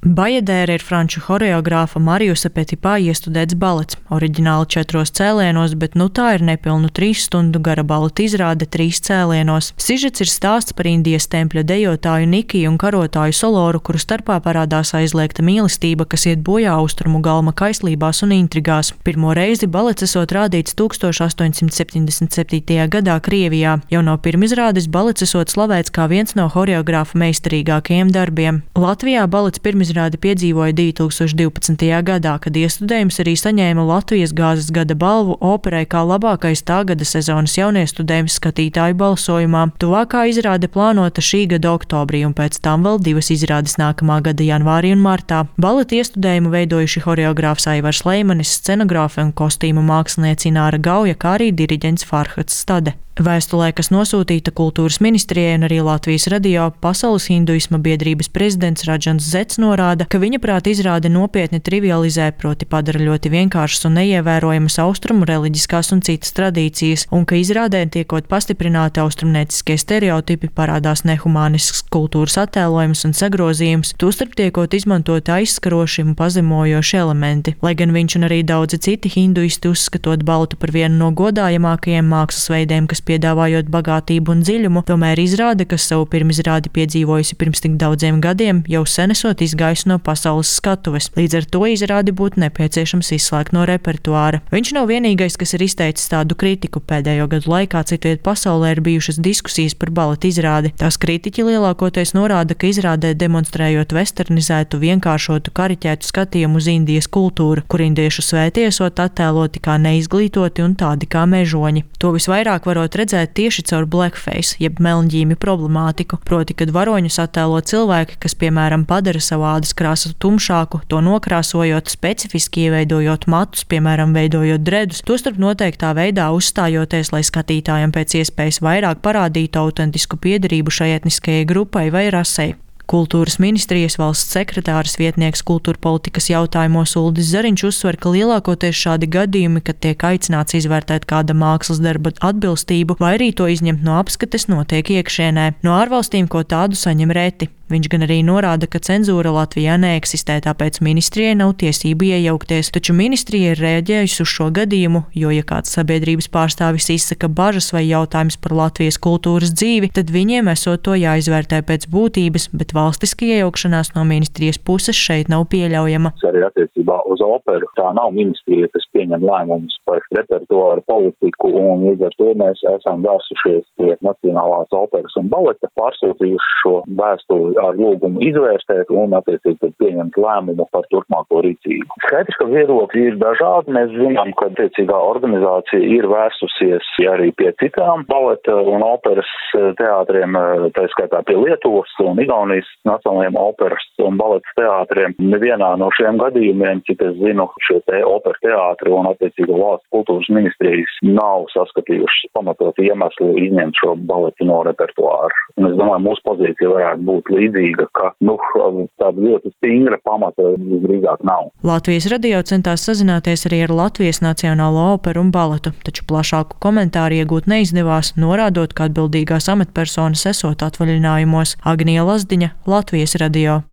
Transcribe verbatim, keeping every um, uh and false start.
Bajadēra ir franču horeogrāfa Mariusa Petipā iestudēts balets, oriģināli četros cēlienos, bet nu tā ir nepilnu trīs stundu gara baleta izrāde trīs cēlienos. Sižets ir stāsts par Indijas tempļa dejotāju Nikiju un karotāju Soloru, kuru starpā parādās aizliegta mīlestība, kas iet bojā austrumu galma kaislībās un intrigās. Pirmo reizi balets esot rādīts tūkstoš astoņsimt septiņdesmit septītajā gadā Krievijā. Jau no pirmizrādes balets esot slavēts kā viens no horeogrāfa meistarīgākajiem darbiem. Latvijā balets pirmizrādes Izrādi piedzīvoja divi tūkstoši divpadsmitajā gadā, kad iestudējums arī saņēma Latvijas gāzes gada balvu operai kā labākais tā gada sezonas jauniestudējums skatītāju balsojumā. Tuvākā izrāde plānota šī gada oktobrī un pēc tam vēl divas izrādes nākamā gada janvārī un martā. Baleta iestudējumu veidojuši horeogrāfs Aivars Leimanis, scenogrāfe un kostīmu māksliniece Ināra Gauja, kā arī diriģents Farhads Stade. Vēstulē, kas nosūtīta Kultūras ministrijai un arī Latvijas radio, Pasaules hinduisma biedrības prezidents Radžans Zets norāda, ka viņa prāt izrāde nopietni trivializē, proti padara ļoti vienkāršas un neievērojamas austrumu reliģiskās un citas tradīcijas, un ka izrādē tiekot pastiprināti austrumnieciskie stereotipi, parādās nehumānisks kultūras attēlojums un sagrozījums, tostarp tiekot izmantoti aizskaroši un pazemojoši elementi. Lai gan viņš un arī daudzi citi hinduisti uzskatot baltu par vienu no godājamākajiem mākslas veidiem, kas piedāvājot bagātību un dziļumu, tomēr izrāde, kas savu pirmizrādi piedzīvojusi pirms tik daudziem gadiem, jau sen esot izgājusi no pasaules skatuves. Līdz ar to izrādi būtu nepieciešams izslēgt no repertuāra. Viņš nav vienīgais, kas ir izteicis tādu kritiku. Pēdējo gadu laikā citviet pasaulē ir bijušas diskusijas par baleta izrādi. Tās kritiķi lielākoties norāda, ka izrādē demonstrējot westernizētu, vienkāršotu, kariķētu skatījumu uz Indijas kultūru, kur indiešu svētie esot attēloti kā neizglītoti un tādi kā mežoņi. To visvairāk varot redzēt tieši caur blackface, jeb melnģīmi problemātiku, proti, kad varoņus attēlo cilvēki, kas, piemēram, padara savu ādas krāsu tumšāku, to nokrāsojot, specifiski ieveidojot matus, piemēram, veidojot dredus, tostarp noteiktā veidā uzstājoties, lai skatītājiem pēc iespējas vairāk parādītu autentisku piederību šai etniskajai grupai vai rasei. Kultūras ministrijas valsts sekretāras vietnieks kultūra politikas jautājumos Uldis Zariņš uzsver, ka lielākoties šādi gadījumi, kad tiek aicināts izvērtēt kāda mākslas darba atbilstību vai arī to izņemt no apskates, notiek iekšienē. No ārvalstīm ko tādu saņem reti. Viņš gan arī norāda, ka cenzūra Latvijā neeksistē, tāpēc ministrijai nav tiesību iejaukties, taču ministrija ir reaģējusi uz šo gadījumu, jo, ja kāds sabiedrības pārstāvis izsaka bažas vai jautājums par Latvijas kultūras dzīvi, tad viņiem esot to jāizvērtē pēc būtības, bet valstiska iejaukšanās no ministrijas puses šeit nav pieļaujama. Arī attiecībā uz operu tā nav ministrija, kas pieņem lēmumus par repertuāru politiku, un līdz ar to mēs esam vērsušies pie Nacionālās operas un baleta, pārsūtījuši šo vēstuli ar lūgumu izvērstēt un attiecīgi pieņemt lēmumu par turpmāko rīcību. Skaidrs, ka viedokļi ir dažādi. Mēs zinām, ka attiecīgā organizācija ir vērsusies arī pie citām baleta un operas teātriem, tā skaitā pie Lietuvas un Igaunijas nacionālajiem operas un baleta teātriem. Nevienā no šiem gadījumiem, cik es zinu, šie te opera teātri un attiecīgo valsts kultūras ministrijas nav saskatījuši pamatot iemeslu izņemt šo baletu no repertuāra. Un es domāju, mūsu pozīcija varētu būt līdzīga, ka nu, tāda ļoti stingra pamata drīzāk nav. Latvijas radio centās sazināties arī ar Latvijas Nacionālo operu un baletu, taču plašāku komentāru iegūt neizdevās, norādot, ka atbildīgās amatpersonas esot atvaļinājumos. Agnija Lazdiņa, Latvijas radio.